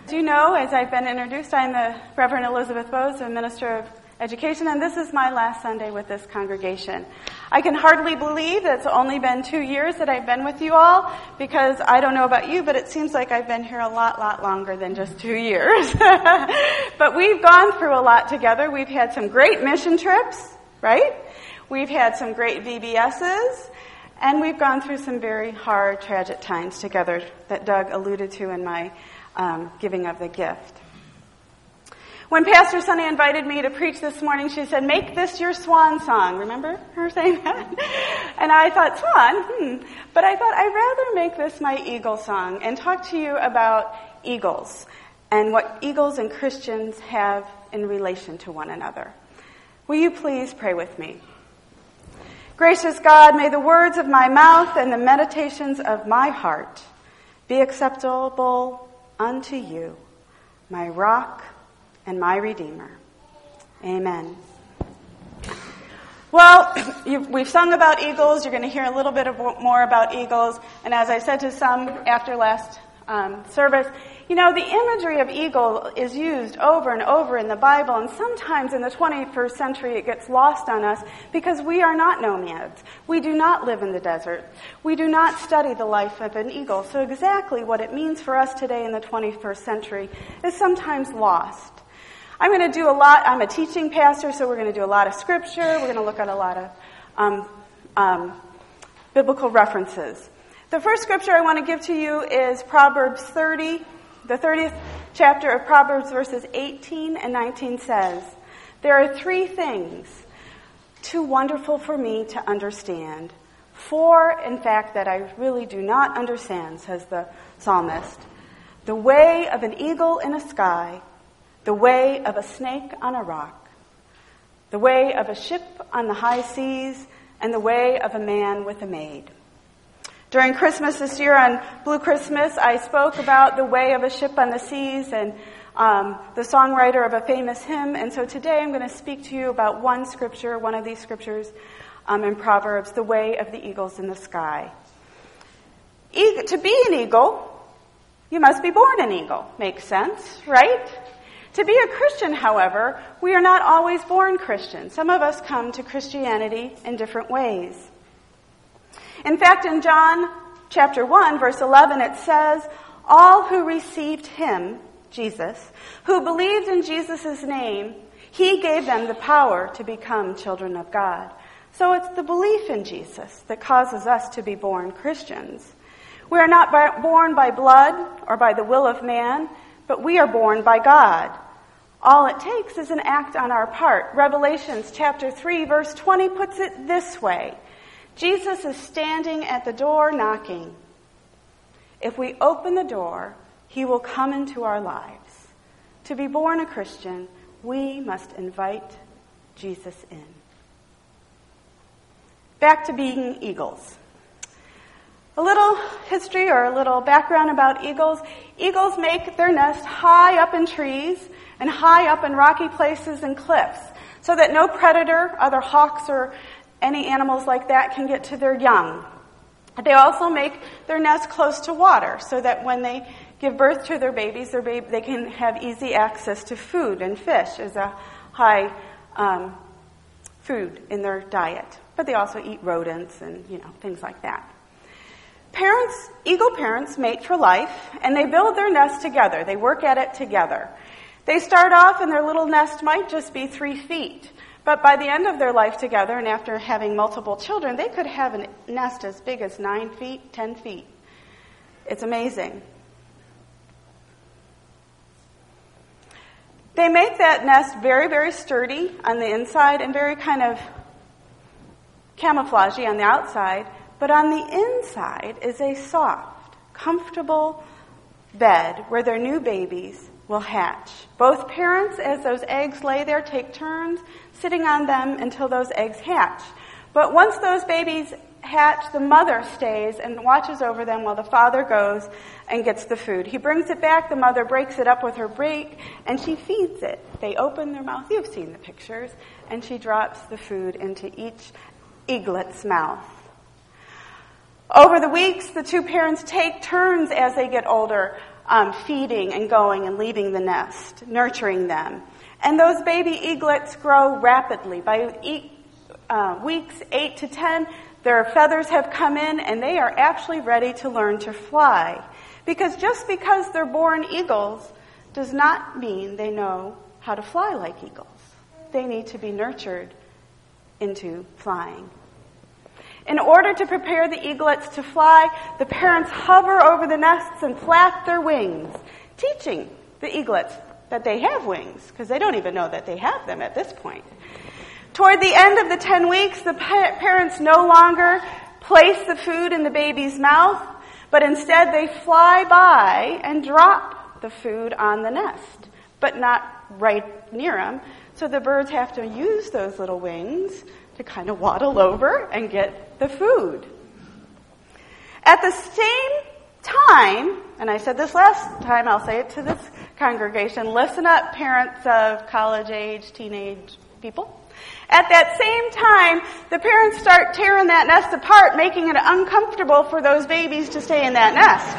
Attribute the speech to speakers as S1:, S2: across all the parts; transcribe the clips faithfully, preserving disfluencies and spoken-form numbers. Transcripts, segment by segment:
S1: As you know, as I've been introduced, I'm the Reverend Elizabeth Bowes, the Minister of Education, and this is my last Sunday with this congregation. I can hardly believe that it's only been two years that I've been with you all, because I don't know about you, but it seems like I've been here a lot, lot longer than just two years. But we've gone through a lot together. We've had some great mission trips, right? We've had some great V B S's, and we've gone through some very hard, tragic times together that Doug alluded to in my um, giving of the gift. When Pastor Sunny invited me to preach this morning, she said, "Make this your swan song." Remember her saying that? And I thought, swan? Hmm. But I thought, I'd rather make this my eagle song and talk to you about eagles and what eagles and Christians have in relation to one another. Will you please pray with me? Gracious God, may the words of my mouth and the meditations of my heart be acceptable unto you, my rock and my Redeemer. Amen. Well, you've, we've sung about eagles. You're going to hear a little bit of, more about eagles. And as I said to some after last um, service, you know, the imagery of eagle is used over and over in the Bible, and sometimes in the twenty-first century it gets lost on us because we are not nomads. We do not live in the desert. We do not study the life of an eagle. So exactly what it means for us today in the twenty-first century is sometimes lost. I'm going to do a lot. I'm a teaching pastor, so we're going to do a lot of scripture. We're going to look at a lot of um, um, biblical references. The first scripture I want to give to you is Proverbs thirty. The thirtieth chapter of Proverbs, verses eighteen and nineteen says, "There are three things too wonderful for me to understand. Four, in fact, that I really do not understand," says the psalmist. "The way of an eagle in a sky, the way of a snake on a rock, the way of a ship on the high seas, and the way of a man with a maid." During Christmas this year on Blue Christmas, I spoke about the way of a ship on the seas and um, the songwriter of a famous hymn. And so today I'm going to speak to you about one scripture, one of these scriptures um, in Proverbs, the way of the eagles in the sky. E- to be an eagle, you must be born an eagle. Makes sense, right? To be a Christian, however, we are not always born Christians. Some of us come to Christianity in different ways. In fact, in John chapter one, verse eleven, it says, "All who received him," Jesus, "who believed in Jesus' name, he gave them the power to become children of God." So it's the belief in Jesus that causes us to be born Christians. We are not by, born by blood or by the will of man, but we are born by God. All it takes is an act on our part. Revelations chapter three, verse twenty puts it this way. Jesus is standing at the door knocking. If we open the door, he will come into our lives. To be born a Christian, we must invite Jesus in. Back to being eagles. A little history or a little background about eagles. Eagles make their nest high up in trees and high up in rocky places and cliffs so that no predator, other hawks or any animals like that, can get to their young. They also make their nest close to water so that when they give birth to their babies, their baby, they can have easy access to food, and fish is a high um, food in their diet. But they also eat rodents and, you know, things like that. Parents, eagle parents mate for life, and they build their nest together. They work at it together. They start off and their little nest might just be three feet. But by the end of their life together, and after having multiple children, they could have a nest as big as nine feet, ten feet. It's amazing. They make that nest very, very sturdy on the inside and very kind of camouflagey on the outside. But on the inside is a soft, comfortable bed where their new babies will hatch. Both parents, as those eggs lay there, take turns sitting on them until those eggs hatch. But once those babies hatch, the mother stays and watches over them while the father goes and gets the food. He brings it back, the mother breaks it up with her beak, and she feeds it. They open their mouth, you've seen the pictures, and she drops the food into each eaglet's mouth. Over the weeks, the two parents take turns as they get older um, feeding and going and leaving the nest, nurturing them. And those baby eaglets grow rapidly. By e- uh, weeks eight to ten, their feathers have come in and they are actually ready to learn to fly. Because just because they're born eagles does not mean they know how to fly like eagles. They need to be nurtured into flying. In order to prepare the eaglets to fly, the parents hover over the nests and flap their wings, teaching the eaglets that they have wings, because they don't even know that they have them at this point. Toward the end of the ten weeks, the pa- parents no longer place the food in the baby's mouth, but instead they fly by and drop the food on the nest, but not right near them. So the birds have to use those little wings to kind of waddle over and get the food. At the same time, and I said this last time, I'll say it to this congregation, listen up, parents of college-age, teenage people. At that same time, the parents start tearing that nest apart, making it uncomfortable for those babies to stay in that nest.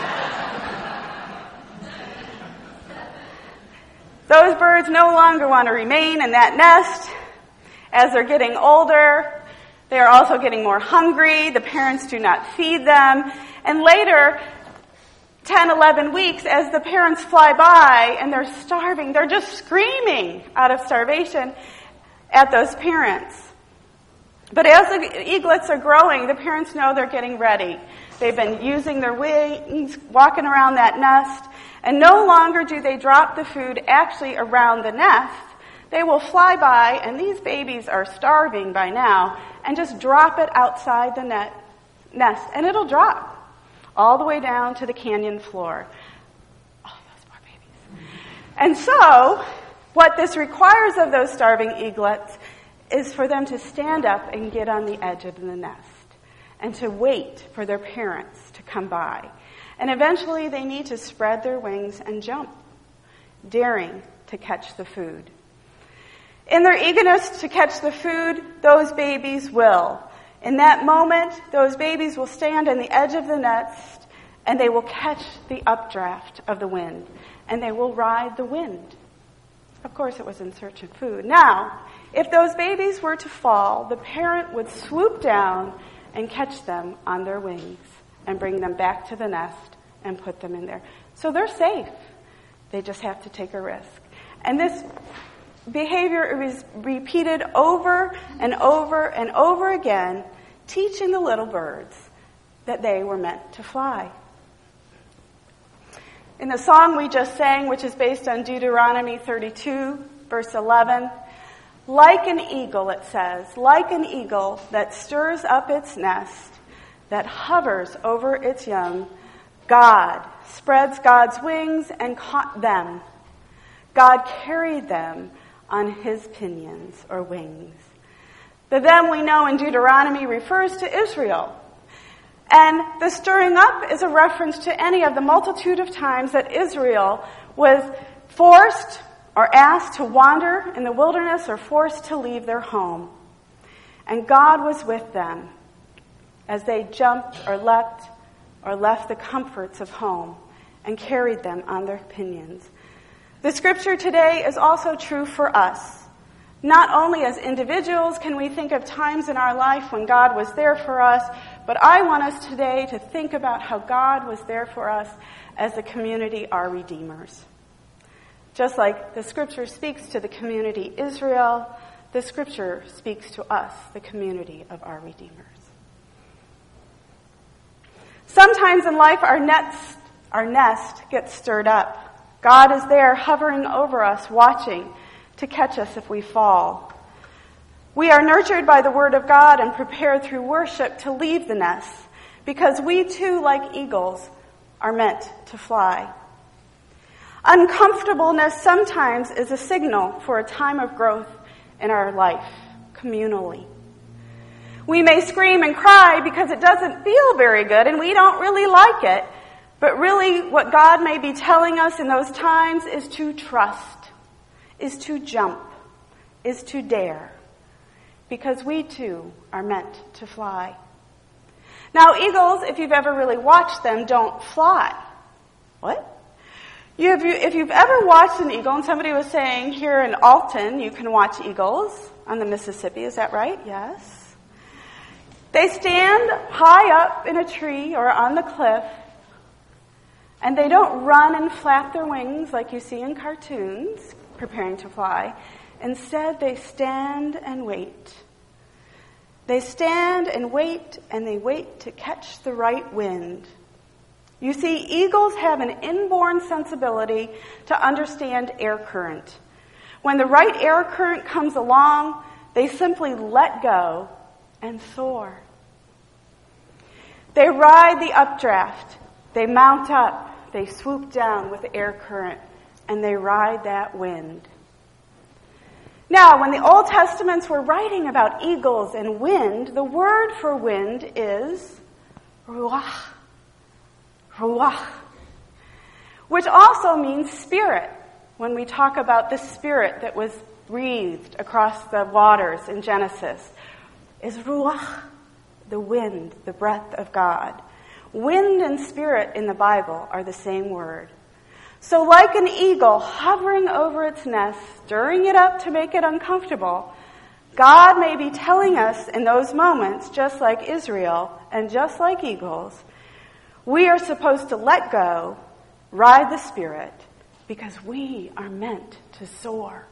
S1: Those birds no longer want to remain in that nest. As they're getting older, they are also getting more hungry. The parents do not feed them. And later, ten, eleven weeks, as the parents fly by and they're starving, they're just screaming out of starvation at those parents. But as the eaglets are growing, the parents know they're getting ready. They've been using their wings, walking around that nest, and no longer do they drop the food actually around the nest. They will fly by, and these babies are starving by now, and just drop it outside the net, nest, and it'll drop all the way down to the canyon floor. Oh, those poor babies. And so, what this requires of those starving eaglets is for them to stand up and get on the edge of the nest and to wait for their parents to come by. And eventually they need to spread their wings and jump, daring to catch the food. In their eagerness to catch the food, those babies will. In that moment, those babies will stand on the edge of the nest and they will catch the updraft of the wind and they will ride the wind. Of course, it was in search of food. Now, if those babies were to fall, the parent would swoop down and catch them on their wings and bring them back to the nest and put them in there. So they're safe. They just have to take a risk. And this behavior is repeated over and over and over again, teaching the little birds that they were meant to fly. In the song we just sang, which is based on Deuteronomy thirty-two, verse eleven, like an eagle, it says, like an eagle that stirs up its nest, that hovers over its young, God spreads God's wings and caught them. God carried them on his pinions or wings. The them we know in Deuteronomy refers to Israel. And the stirring up is a reference to any of the multitude of times that Israel was forced or asked to wander in the wilderness or forced to leave their home. And God was with them as they jumped or leapt or left the comforts of home and carried them on their pinions. The scripture today is also true for us. Not only as individuals can we think of times in our life when God was there for us, but I want us today to think about how God was there for us as the community, our redeemers. Just like the scripture speaks to the community Israel, the scripture speaks to us, the community of our redeemers. Sometimes in life our nest, our nest gets stirred up. God is there hovering over us, watching to catch us if we fall. We are nurtured by the Word of God and prepared through worship to leave the nest, because we too, like eagles, are meant to fly. Uncomfortableness sometimes is a signal for a time of growth in our life, communally. We may scream and cry because it doesn't feel very good and we don't really like it, but really what God may be telling us in those times is to trust, is to jump, is to dare, because we too are meant to fly. Now, eagles, if you've ever really watched them, don't fly. What? You have, if you've ever watched an eagle, and somebody was saying here in Alton, you can watch eagles on the Mississippi, is that right? Yes. They stand high up in a tree or on the cliff, and they don't run and flap their wings like you see in cartoons, preparing to fly. Instead, they stand and wait. They stand and wait, and they wait to catch the right wind. You see, eagles have an inborn sensibility to understand air current. When the right air current comes along, they simply let go and soar. They ride the updraft. They mount up. They swoop down with the air current, and they ride that wind. Now, when the Old Testaments were writing about eagles and wind, the word for wind is ruach. Ruach. Which also means spirit. When we talk about the spirit that was breathed across the waters in Genesis, is ruach, the wind, the breath of God. Wind and spirit in the Bible are the same word. So like an eagle hovering over its nest, stirring it up to make it uncomfortable, God may be telling us in those moments, just like Israel and just like eagles, we are supposed to let go, ride the Spirit, because we are meant to soar.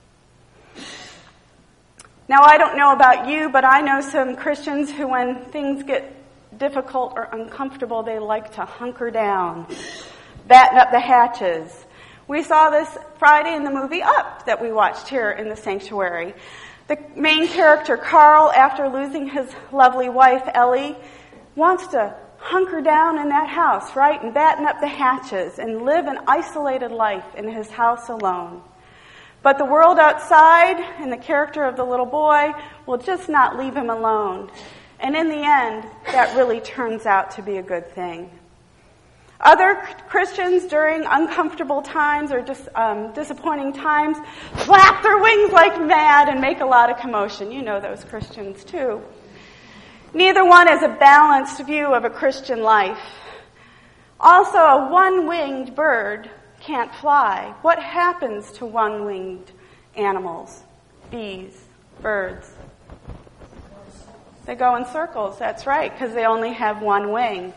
S1: Now, I don't know about you, but I know some Christians who, when things get difficult or uncomfortable, they like to hunker down, batten up the hatches. We saw this Friday in the movie Up that we watched here in the sanctuary. The main character, Carl, after losing his lovely wife, Ellie, wants to hunker down in that house, right, and batten up the hatches and live an isolated life in his house alone. But the world outside and the character of the little boy will just not leave him alone. And in the end, that really turns out to be a good thing. Other Christians during uncomfortable times or dis, um, disappointing times flap their wings like mad and make a lot of commotion. You know those Christians too. Neither one is a balanced view of a Christian life. Also, a one-winged bird can't fly. What happens to one-winged animals? Bees, birds. They go in circles, that's right, because they only have one wing.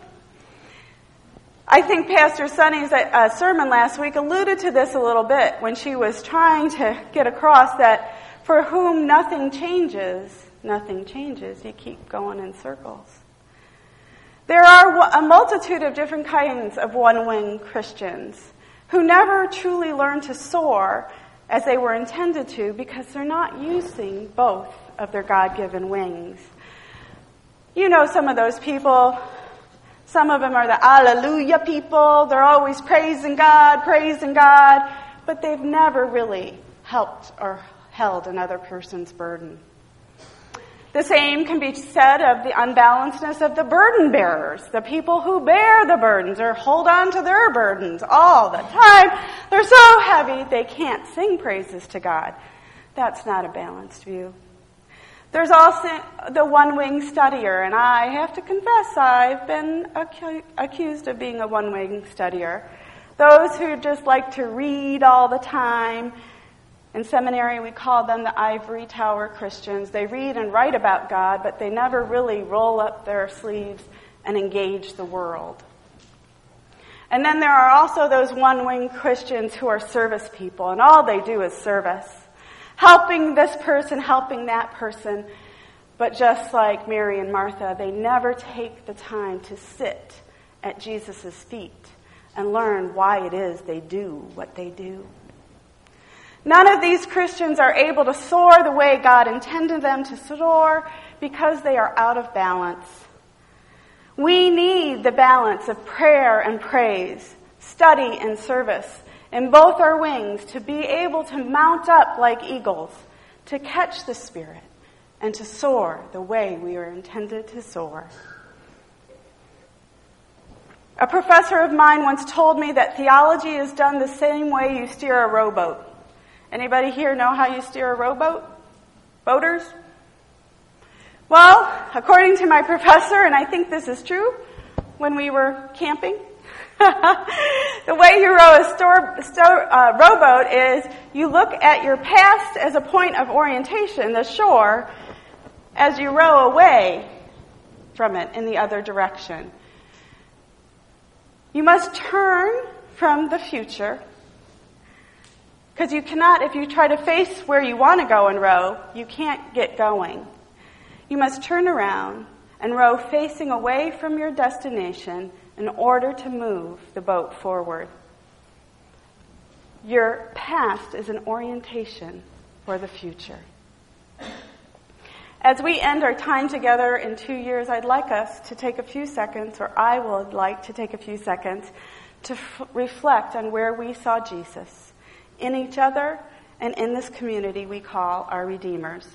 S1: I think Pastor Sunny's uh, sermon last week alluded to this a little bit when she was trying to get across that for whom nothing changes, nothing changes. You keep going in circles. There are a multitude of different kinds of one-winged Christians who never truly learn to soar as they were intended to because they're not using both of their God-given wings. You know some of those people. Some of them are the Alleluia people. They're always praising God, praising God, but they've never really helped or held another person's burden. The same can be said of the unbalancedness of the burden bearers, the people who bear the burdens or hold on to their burdens all the time. They're so heavy they can't sing praises to God. That's not a balanced view. There's also the one-wing studier, and I have to confess I've been acu- accused of being a one-wing studier. Those who just like to read all the time. In seminary, we call them the ivory tower Christians. They read and write about God, but they never really roll up their sleeves and engage the world. And then there are also those one-wing Christians who are service people, and all they do is service. Helping this person, helping that person. But just like Mary and Martha, they never take the time to sit at Jesus' feet and learn why it is they do what they do. None of these Christians are able to soar the way God intended them to soar because they are out of balance. We need the balance of prayer and praise, study and service in both our wings to be able to mount up like eagles, to catch the Spirit, and to soar the way we are intended to soar. A professor of mine once told me that theology is done the same way you steer a rowboat. Anybody here know how you steer a rowboat? Boaters? Well, according to my professor, and I think this is true, when we were camping, The way you row a store, store, uh, rowboat is you look at your past as a point of orientation, the shore, as you row away from it in the other direction. You must turn from the future, because you cannot, if you try to face where you want to go and row, you can't get going. You must turn around and row facing away from your destination in order to move the boat forward. Your past is an orientation for the future. As we end our time together in two years, I'd like us to take a few seconds, or I would like to take a few seconds, to f- reflect on where we saw Jesus in each other and in this community we call our Redeemers.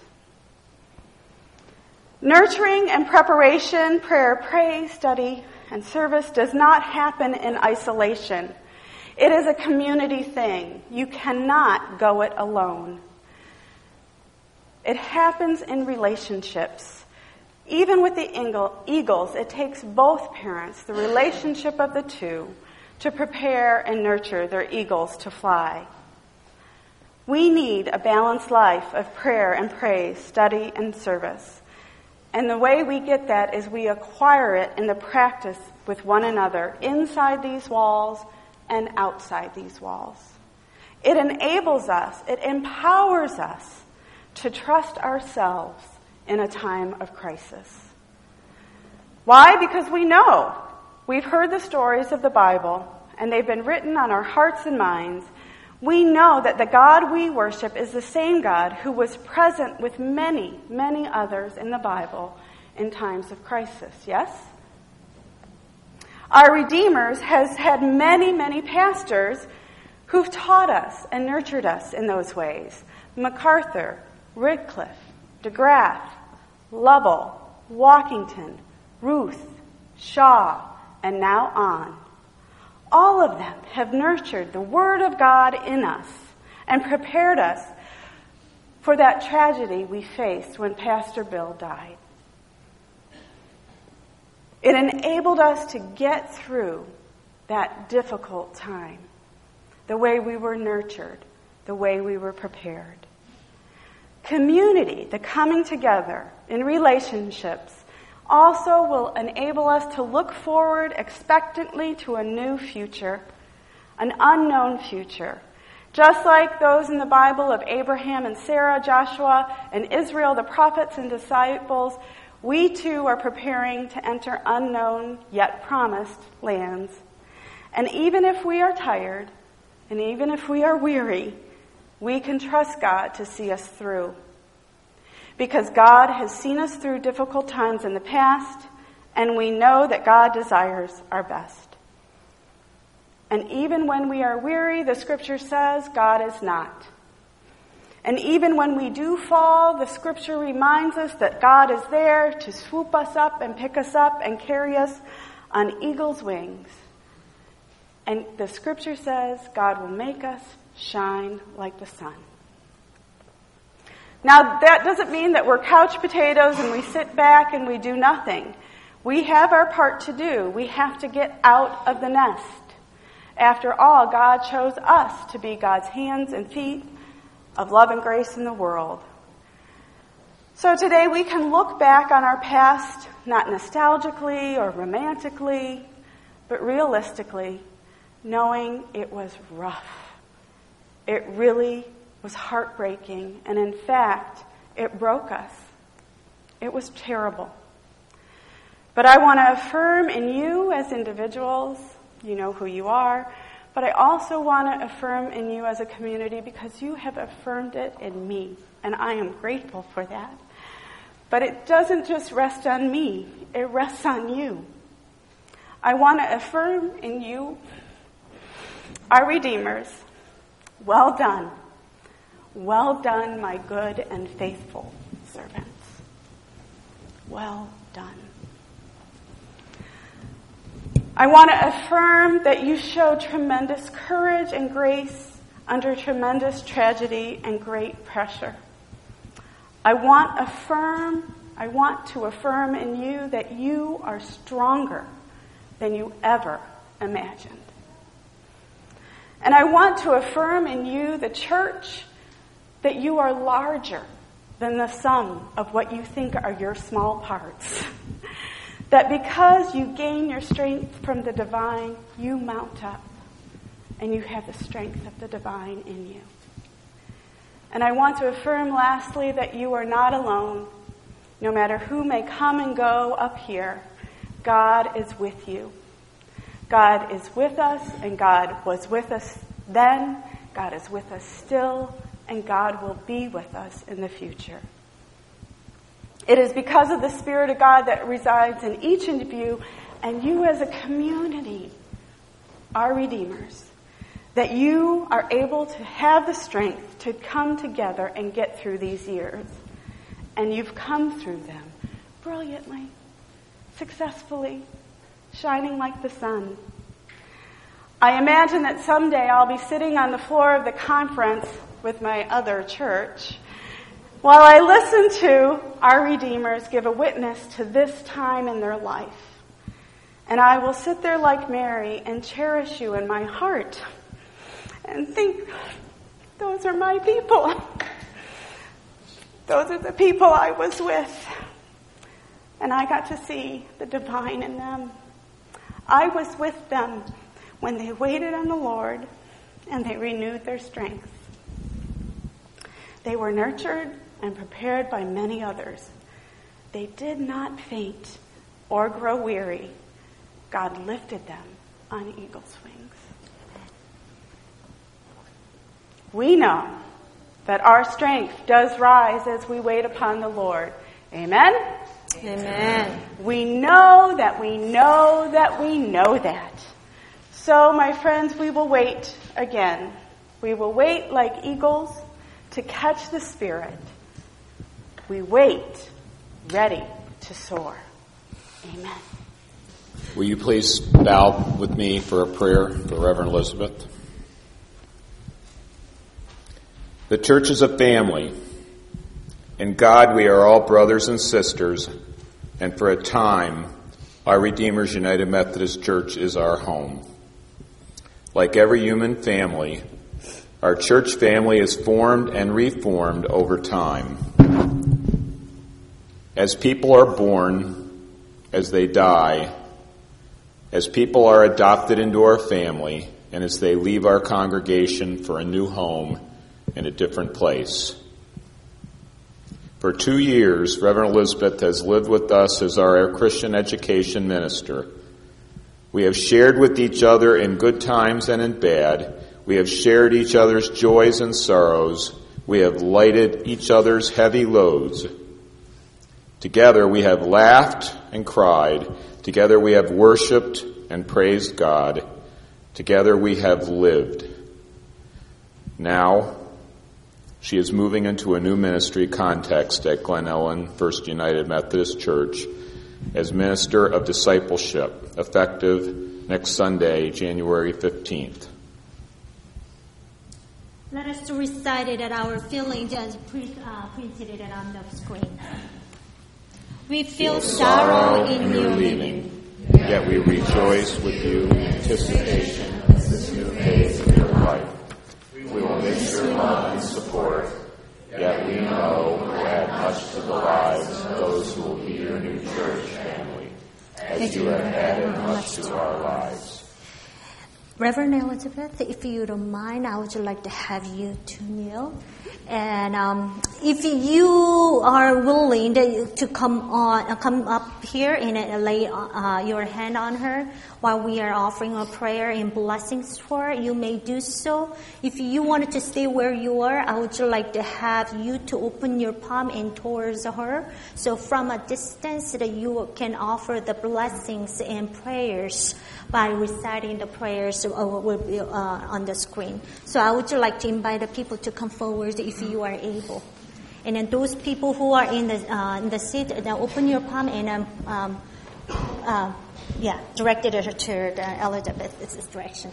S1: Nurturing and preparation, prayer, praise, study, and service does not happen in isolation. It is a community thing. You cannot go it alone. It happens in relationships. Even with the Eagles, it takes both parents, the relationship of the two, to prepare and nurture their eagles to fly. We need a balanced life of prayer and praise, study and service. And the way we get that is we acquire it in the practice with one another inside these walls and outside these walls. It enables us, it empowers us to trust ourselves in a time of crisis. Why? Because we know. We've heard the stories of the Bible, and they've been written on our hearts and minds. We know that the God we worship is the same God who was present with many, many others in the Bible in times of crisis. Yes? Our Redeemers has had many, many pastors who've taught us and nurtured us in those ways. MacArthur, Wycliffe, DeGraff, Lovell, Walkington, Ruth, Shaw, and now on. All of them have nurtured the Word of God in us and prepared us for that tragedy we faced when Pastor Bill died. It enabled us to get through that difficult time, the way we were nurtured, the way we were prepared. Community, the coming together in relationships, also will enable us to look forward expectantly to a new future, an unknown future. Just like those in the Bible of Abraham and Sarah, Joshua and Israel, the prophets and disciples, we too are preparing to enter unknown yet promised lands. And even if we are tired, and even if we are weary, we can trust God to see us through. Because God has seen us through difficult times in the past, and we know that God desires our best. And even when we are weary, the Scripture says God is not. And even when we do fall, the Scripture reminds us that God is there to swoop us up and pick us up and carry us on eagle's wings. And the Scripture says God will make us shine like the sun. Now, that doesn't mean that we're couch potatoes and we sit back and we do nothing. We have our part to do. We have to get out of the nest. After all, God chose us to be God's hands and feet of love and grace in the world. So today we can look back on our past, not nostalgically or romantically, but realistically, knowing it was rough. It really was heartbreaking, and in fact, it broke us. It was terrible. But I want to affirm in you as individuals, you know who you are, but I also want to affirm in you as a community because you have affirmed it in me, and I am grateful for that. But it doesn't just rest on me, it rests on you. I want to affirm in you, our Redeemers, well done. Well done, my good and faithful servants. Well done. I want to affirm that you show tremendous courage and grace under tremendous tragedy and great pressure. I want affirm, I want to affirm in you that you are stronger than you ever imagined. And I want to affirm in you, the church, that you are larger than the sum of what you think are your small parts. That because you gain your strength from the divine, you mount up and you have the strength of the divine in you. And I want to affirm lastly that you are not alone. No matter who may come and go up here, God is with you. God is with us, and God was with us then, God is with us still, and God will be with us in the future. It is because of the Spirit of God that resides in each of you, and you as a community are redeemers, that you are able to have the strength to come together and get through these years. And you've come through them brilliantly, successfully, shining like the sun. I imagine that someday I'll be sitting on the floor of the conference with my other church while I listen to our Redeemers give a witness to this time in their life. And I will sit there like Mary and cherish you in my heart and think, those are my people. Those are the people I was with. And I got to see the divine in them. I was with them when they waited on the Lord and they renewed their strength. They were nurtured and prepared by many others. They did not faint or grow weary. God lifted them on eagle's wings. We know that our strength does rise as we wait upon the Lord. Amen?
S2: Amen.
S1: We know that we know that we know that. So, my friends, we will wait again. We will wait like eagles to catch the Spirit. We wait, ready to soar. Amen.
S3: Will you please bow with me for a prayer for Reverend Elizabeth? The church is a family. In God we are all brothers and sisters, and for a time, our Redeemer's United Methodist Church is our home. Like every human family, our church family is formed and reformed over time. As people are born, as they die, as people are adopted into our family, and as they leave our congregation for a new home in a different place. For two years, Reverend Elizabeth has lived with us as our Christian education minister. We have shared with each other in good times and in bad. We have shared each other's joys and sorrows. We have lighted each other's heavy loads. Together we have laughed and cried. Together we have worshiped and praised God. Together we have lived. Now, she is moving into a new ministry context at Glen Ellen First United Methodist Church as Minister of Discipleship, effective next Sunday, January fifteenth.
S2: Let us recite it at our feelings as pre- uh, printed it on the screen. We feel sorrow in your leaving,
S3: yet we rejoice with you in anticipation of this new phase of your life. We will miss your love and support, yet we know will add much to the lives of those who will be your new church family, as you have added much to our lives.
S2: Reverend Elizabeth, if you don't mind, I would like to have you to kneel. And um, if you are willing to, to come on, uh, come up here and uh, lay uh, your hand on her while we are offering a prayer and blessings for her, you may do so. If you wanted to stay where you are, I would like to have you to open your palm in towards her. So from a distance that you can offer the blessings and prayers by reciting the prayers uh, will be uh, on the screen. So I would like to invite the people to come forward if you are able. And then those people who are in the uh, in the seat, uh, open your palm and um, um, uh, yeah, direct it to the Elizabeth's direction.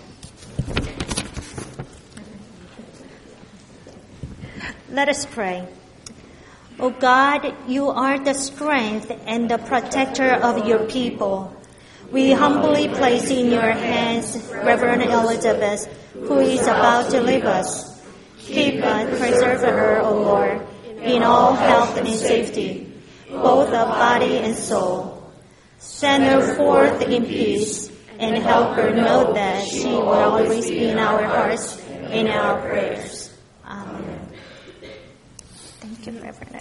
S2: Let us pray. Oh God, you are the strength and the protector of your people. We humbly place in your hands Reverend Elizabeth, who is about to leave us. Keep and preserve her, O Lord, in all health and safety, both of body and soul. Send her forth in peace, and help her know that she will always be in our hearts and in our prayers. Amen. Thank you, Reverend.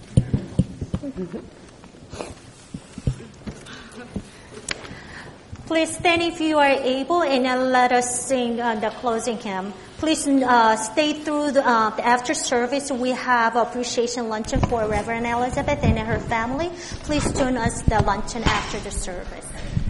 S2: Please stand if you are able, and uh, let us sing uh, the closing hymn. Please uh, stay through the, uh, the after service. We have appreciation luncheon for Reverend Elizabeth and her family. Please join us the luncheon after the service.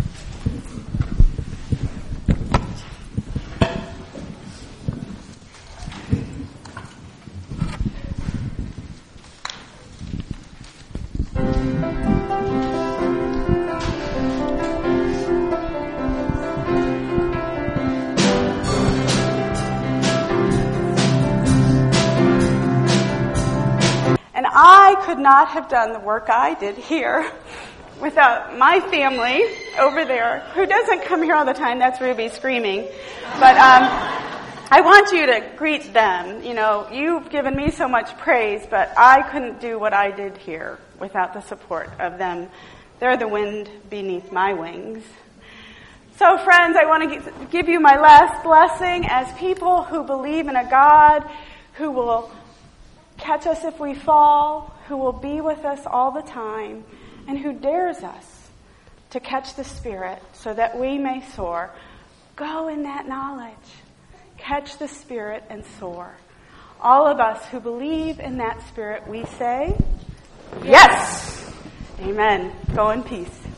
S1: I could not have done the work I did here without my family over there, who doesn't come here all the time. That's Ruby screaming. But um, I want you to greet them. You know, you've given me so much praise, but I couldn't do what I did here without the support of them. They're the wind beneath my wings. So, friends, I want to give you my last blessing as people who believe in a God who will catch us if we fall, who will be with us all the time, and who dares us to catch the Spirit so that we may soar. Go in that knowledge. Catch the Spirit and soar. All of us who believe in that Spirit, we say, yes! Amen. Go in peace.